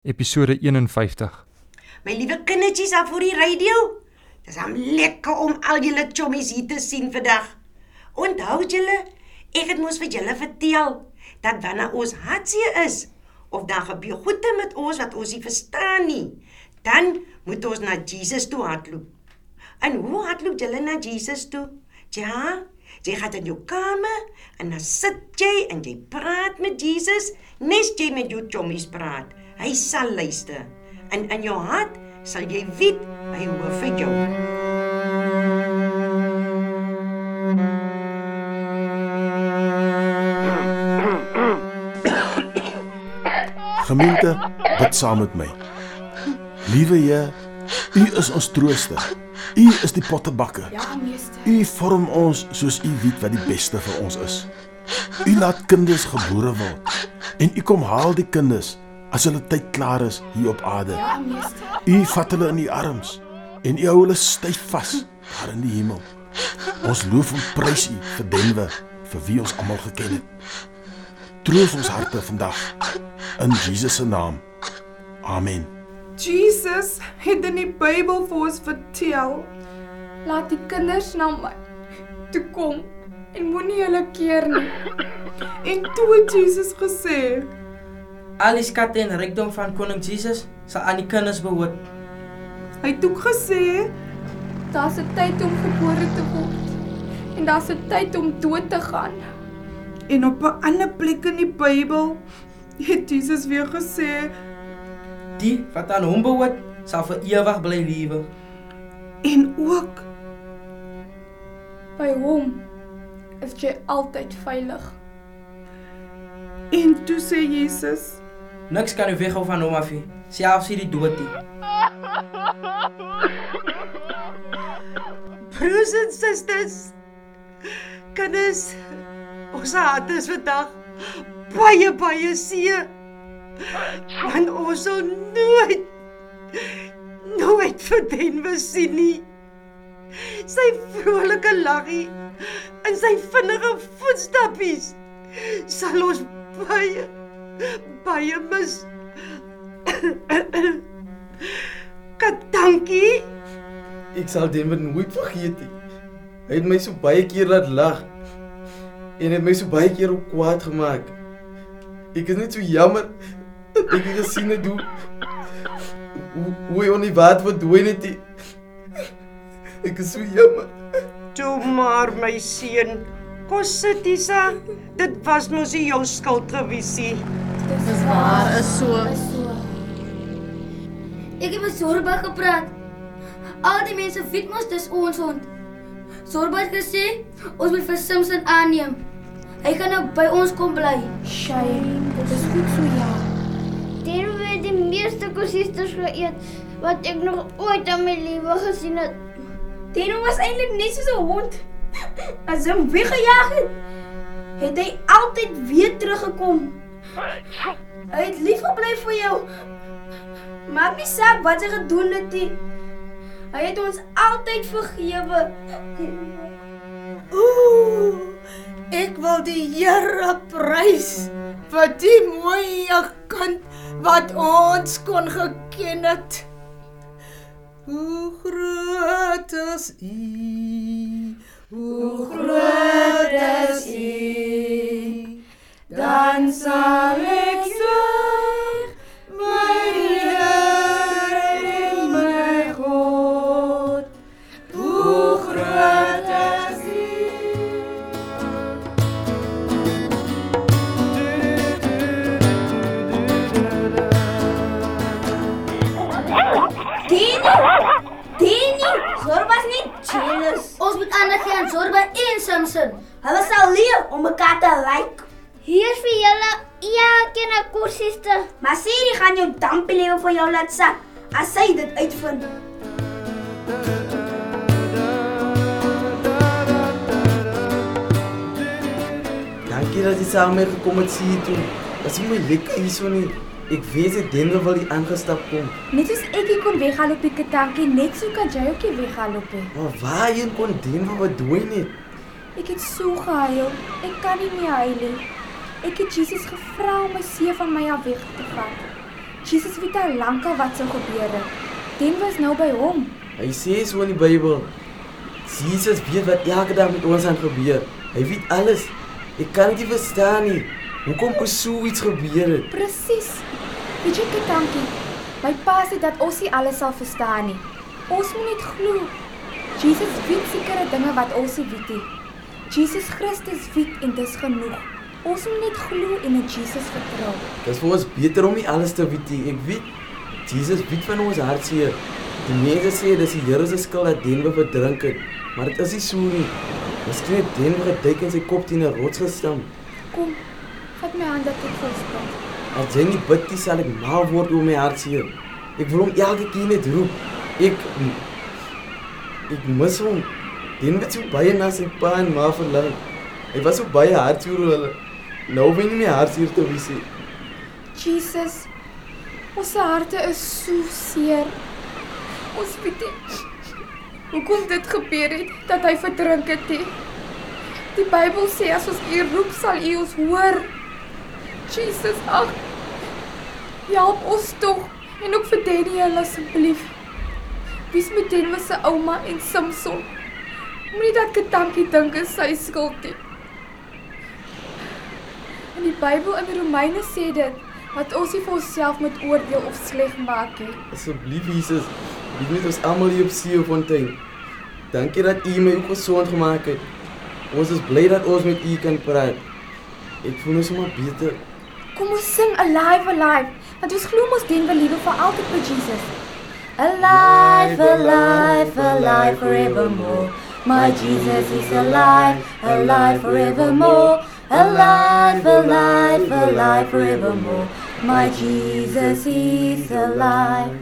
Episode 51. My liewe kindertjies daar voor die radio. Dis am lekker om al julle chommies hier te sien vandag. Onthou julle, ek het mos vir julle vertel dat wanneer ons hartseer is of dan gebeur goede met ons wat ons nie verstaan nie, dan moet ons na Jesus toe hardloop. En hoe hardloop julle na Jesus toe? Ja, jy gaat in jou kamer en dan sit jy en jy praat met Jesus, nes jy met jou chommies praat. Hy sal luister. En in jou hart sal jy weet, hy hoor vir jou. Gemeente, bid saam met my. Liewe Heer, U is ons trooster. U is die pottebakker. Ja, meester. U vorm ons soos U weet wat die beste vir ons is. U laat kinders gebore word. En U kom haal die kinders as hulle tyd klaar is hier op aarde. Ja, meester. U vat hulle in die arms en U hou hulle styf vas daar in die hemel. Ons loof en prys U vir Denver, vir wie ons almal geken het. Troos ons harte vandag in Jesus se naam. Amen. Jesus het in die Bybel vir ons vertel, laat die kinders na my toe kom en moenie hulle keer nie. En toe het Jesus gesê, al die skatte en rykdom van koning Jesus sal aan die kinders behoort. hy het ook gesê, daar's 'n tyd om gebore te word en daar's 'n tyd om dood te gaan. En op 'n ander plek in die Bybel het Jesus weer gesê, Die wat aan hom behoort sal vir ewig bly lewe. en ook, by hom is jy altyd veilig. En toe sê Jesus, Niks kan u weghou van hom af nie, selfs hierdie dood nie. Broers en susters, kinders, ons harte is vandag baie seer. Want ons sal nooit vir Denver sien nie. Sy vrolike laggie en sy vinnige voetstappies sal ons baie mis. Katankie, Ek sal Denver nooit vergeet nie. Hy het my so baie keer laat lag en het my so baie keer ook kwaad gemaak. Ek is net so jammer dat ek nie gesien het hoe hy on die water verdwyn het nie. Ek is so jammer. toe maar my seun, kom sit Isa, dit was mos nie jou skuld gewees nie. Dis waar, is so. Ek het met Zorba gepraat. Al die mense weet mos dis ons hond. Zorba het gesê, ons moet vir Simpson aanneem. Hy gaan nou by ons kom bly. Shame, dit is goed so ja. Denver het die meeste kosisters geëet wat ek nog ooit in my lewe gesien het. Teno was eintlik net soos 'n hond. As hom weggejaag het hy altyd weer teruggekom. Hy het lief gebly vir jou. Maak nie saak wat hy gedoen het nie. Hy het ons altyd vergewe. Ek wil die Here prys vir die mooi kind wat ons kon geken het. Hoe groot is U, hoe groot is U, dan sal ek sing, my Here en my God. Hoe groot is U. Danny, Zorba's nie jealous. Ons moet aandag gee aan Zorba en Simpson. Hulle sal leer om mekaar te like. Hier is vir julle elkeen 'n kossister. Maar Siri gaan jou dampie lewe vir jou laat sak as sy dit uitvind. Dankie dat jy saam met my gekom het hier toe. Dit is nie my lekker hier so nie. Ek weet dat Denver wil hier aangestap kom. Net soos ek hier kon weghaloop die Katankie, net so kan jy ook hier weghaloop he. Maar waarheen kon Denver verdwyn het? Ek het so gehuil, ek kan nie meer huil nie. Ek het Jesus gevra om my seun van my af weg te vat. Jesus weet al lankal wat sou gebeur het. Den was nou by hom. Hy sê so in die Bybel. Jesus weet wat elke dag met ons aan gebeur. Hy weet alles. Ek kan dit nie verstaan nie. Hoekom kon so iets gebeur het? Presies. Weet jy, Ketankie, my pa sê dat ons nie alles sal verstaan nie. Ons moet net glo. Jesus weet sekere dinge wat ons nie weet nie. Jesus Christus weet en dis genoeg. Ons moet net glo en in Jesus vertrou. Dit is vir ons beter om nie alles te weet nie. Ek weet, Jesus weet van ons hartseer. Die mense sê dis die Here se skuld dat Denver verdrink het, maar dit is nie so nie. Miskien het Denver geduik en sy kop teen 'n rots gestamp. Kom, vat my hand dat ek volspat. As jy nie bid nie, sal ek mal word oor my hartseer. Ek wil hom elke keer net roep. Ek mis hom. Denver het so baie na sy pa en ma verlang. Hy was so baie hartseer oor hulle. Nou ben nie meer hartseer te wees nie. Jesus, ons harte is so seer. Ons weet nie hoekom dit gebeur het, dat hy verdrink het nie. Die Bybel sê as ons U roep, sal U ons hoor. Jesus, ag, help ons tog, en ook vir Daniel asseblief. Wees met Denver se ouma en Samson. Moenie dat Ketankie dink is sy skuld nie. In die Bybel in Romeine sê dit, dat ons nie vir onsself moet oordeel of sleg maak nie. Asseblief Jesus, bied met ons almal hier op Seefontein. Dankie dat U my ook gesond gemaak het. Ons is bly dat ons met U kan praat. Ek voel nou sommer beter. Kom ons sing Alive, Alive, want ons glo mos Denver liewe vir altyd by Jesus. Alive, alive, alive forevermore. My Jesus is alive, alive forevermore. Alive, alive, alive forevermore. My Jesus is alive.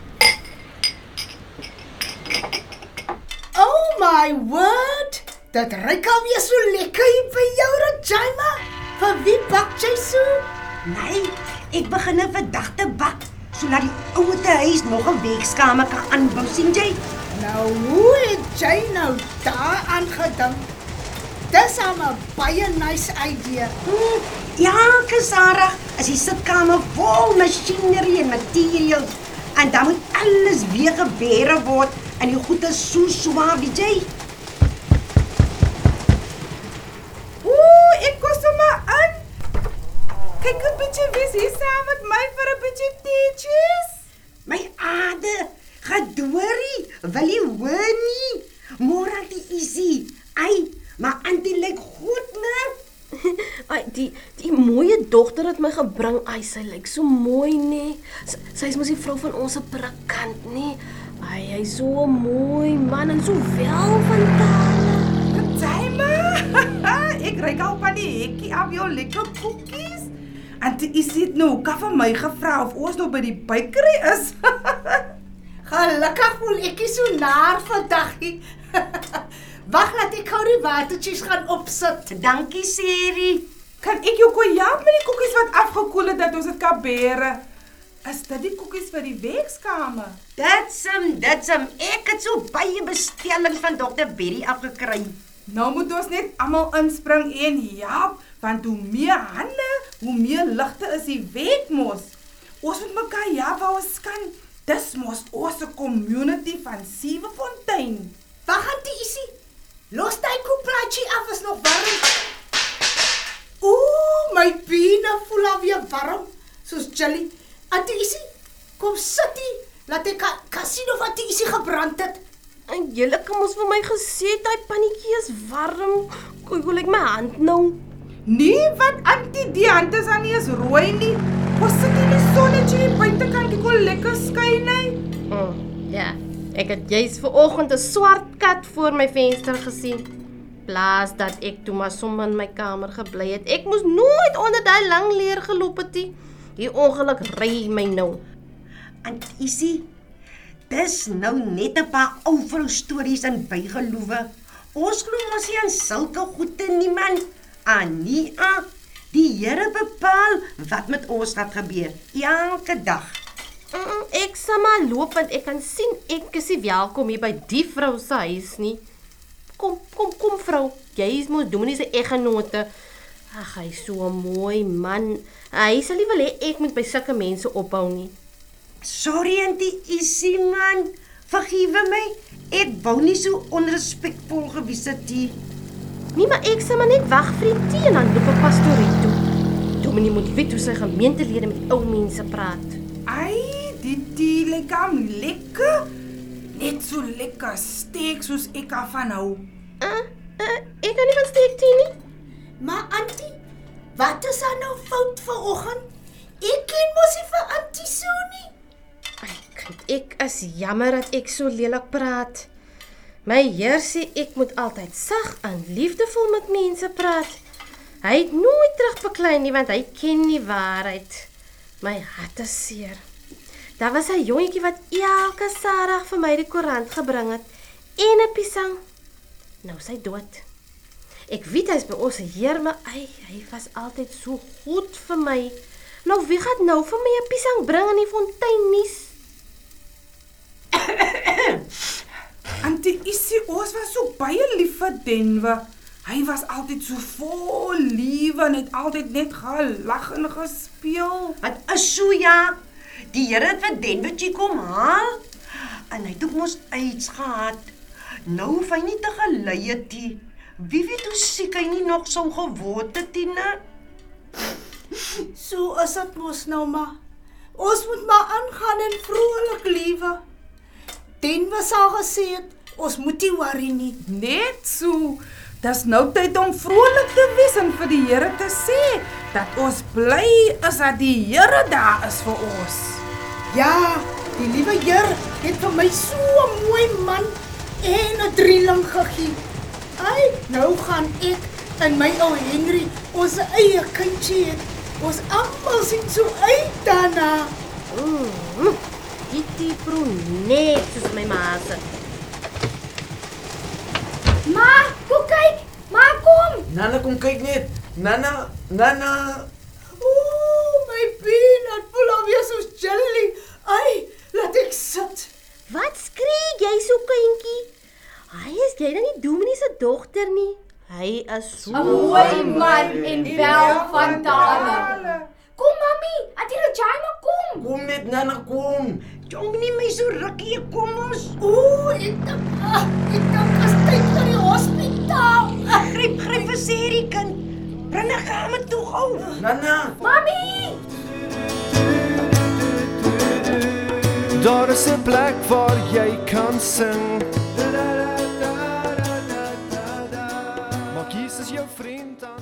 Oh my word! Dit ruik alweer so lekker hier by jou, Regina. Vir wie bak jy so? Nee, ek begin vandag te bak, sodat die ouete huis nog 'n werkskamer kan aanbou, sien jy? Nou, hoe het jy nou daaraan gedink? Dis 'n baie nice idee. Ja, Sarah, as die sitkamer vol masjinerie en materiaal, en dan moet alles weer gebêre word, en die goed is so swaar, weet jy? Ek kom sommer aan. Kyk 'n bietjie wie's hier saam met my vir 'n bietjie teetjies. My aarde, gedoorie, wil jy hoor nie? Môre die easy. Ai, maar Auntie lyk goed, né? Ai, die mooie dogter het my gebring. Ai, sy lyk so mooi, nê. Sy is mos die vrou van ons prakant, nê. Ai, hy's so 'n mooi man en so wel van tale. Ek ryk al van die hekkie af jou lekker koekies. Auntie Isie het nou vir my gevra of ons nou by die bakery is. Gelukkig voel ek nie so naar vandag nie. Wag laat ek gou die watertjies gaan opsit. Dankie, Seri. Kan ek jou kojak met die koekies wat afgekoel het dat ons dit kan bêre? Is dit die koekies vir die werkskamer? Dit's'm. Ek het so baie bestellings van Dr. Berry afgekry. Nou moet ons net almal inspring en help, want hoe meer hande, hoe meer ligte is die werk mos. Ons moet mekaar help waar ons kan. Dis mos ons community van Seefontein. Wag, Auntie Isie. Los daai koeplaatjie af, is nog warm. Ooh, my bene voel al weer warm, soos jelly. Auntie Isie, kom sit hier. Laat ek kan sien of Auntie Isie gebrand het. En julle kan mos vir my gesê daai pannetjie is warm. Kyk hoe lyk my hand nou. Nee, wat Auntie, die hand is aan nie is rooi nie. Ons sit in die sonnetjie hier buitekant, die kon lekker skyn nie. Ja, ek het juis vanoggend 'n swart kat voor my venster gesien. Plaas dat ek toe maar sommer in my kamer gebly het. Ek moes nooit onder daai lang leer geloop het nie. Die ongeluk ry my nou. Auntie Isie, dis nou net 'n paar ou vrou stories en bygelowe. Ons glo mos nie aan sulke goede nie, man. Ania, die Here bepaal wat met ons gaat gebeur, elke dag. Ek sal maar loop, want ek kan sien ek is nie welkom hier by die vrou se huis nie. Kom vrou, jy is mos Dominee se eggenote. Ag, hy is so 'n mooi man. Hy sal nie wil hê ek moet by sulke mense ophou nie. Sorry, Auntie Isie man. Vergewe my. Ek wou nie so onrespekvol gewees het nie. Nee, maar ek sal maar net wag vir die tee en dan loop ek pastorie toe. Dominee moet weet hoe sy gemeentelede met ou mense praat. Ai, die tee lyk am lekker. Net so lekker steek soos ek afvan hou. Ek kan nie van steek tee nie. Maar Auntie, wat is daar nou fout vanoggend? Ek ken mos nie vir Auntie so nie. Ek is jammer dat ek so lelik praat. My Heer sê ek moet altyd sag en liefdevol met mense praat. Hy het nooit terugbeklei nie want hy ken die waarheid. My hart is seer. Daar was 'n jongetjie wat elke Saterdag vir my die koerant gebring het en 'n piesang. Nou is hy dood. Ek weet hy's by ons Heer, maar hy was altyd so goed vir my. Nou wie gaan nou vir my 'n piesang bring in die fontein nie? Auntie Isie, ons was so baie lief vir Denver. Hy was altyd so vol liefde en het altyd net gelag en gespeel. Het is so ja. Die Here het vir Denvertjie kom haal. En hy het ook mos AIDS gehad. Nou hoef hy nie te gelei het nie. Wie weet hoe siek hy nie nog sou geword het nie, né? So is dit mos nou maar. Ons moet maar aangaan en vrolik lewe. Denver sal gesê het, ons moet nie worry nie. Net so. Dis nou tyd om vrolik te wees en vir die Here te sê dat ons bly is dat die Here daar is vir ons. Ja, die liewe Heer het vir my so 'n mooi man en 'n drieling gegee. Ai, nou gaan ek en my ou Henry ons eie kindjie hê. Ons almal sien so uit daarna. Die proe net soos my ma se. Ma, kom kyk. Ma, kom. Nana, kom kyk net. Nana. Ooh, my peanut voel alweer soos jelly. Ai, laat ek sit. Wat skree jy so kindjie? Hy is jy dan nie Dominee se dogter nie? Hy is so 'n mooi man en wel van tale. Kom mami, Auntie Regina kom. Kom net Nana, kom. Jong nie my so rukkie, kom ons. Ooh, ek dink as tyd vir die hospitaal. Gryp vir Seri kind. Bring 'n kamer toe gou. Nana. Mami! Daar is 'n plek waar jy kan sing. Maak Jesus jou vriend aan.